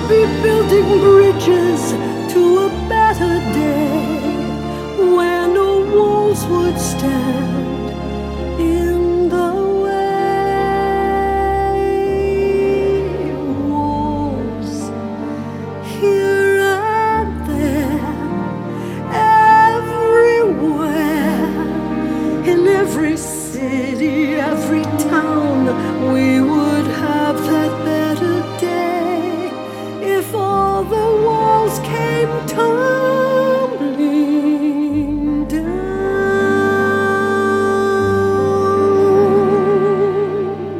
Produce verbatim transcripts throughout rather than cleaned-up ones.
be building bridges to a better day where no walls would stand in the way. Walls here and there, everywhere, in every city, every town, we would have that better day if all the walls came tumbling down.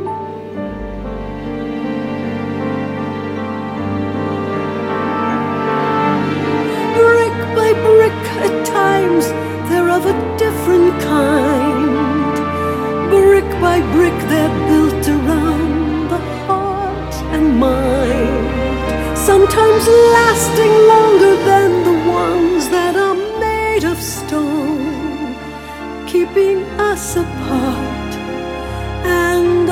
Brick by brick, at times they're of a different kind. Brick by brick, they're built around the heart and mind, sometimes lasting longer than the ones that are made of stone, keeping us apart and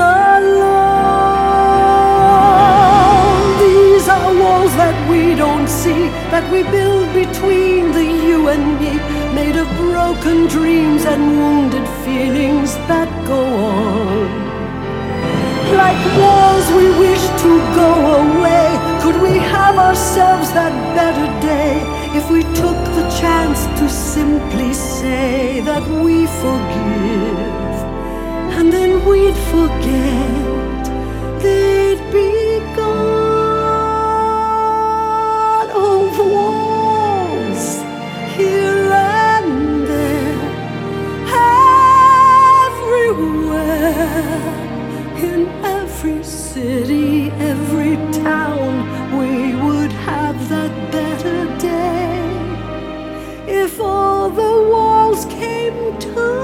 alone. These are walls that we don't see, that we build between the you and me, made of broken dreams and wounded feelings that go on. Like walls we wish to go away. Could we have ourselves that better day if we took the chance to simply say that we forgive, and then we'd forget, they'd be gone. Oh, the walls here and there, everywhere, in every city, every town, we would have that better day if all the walls came down.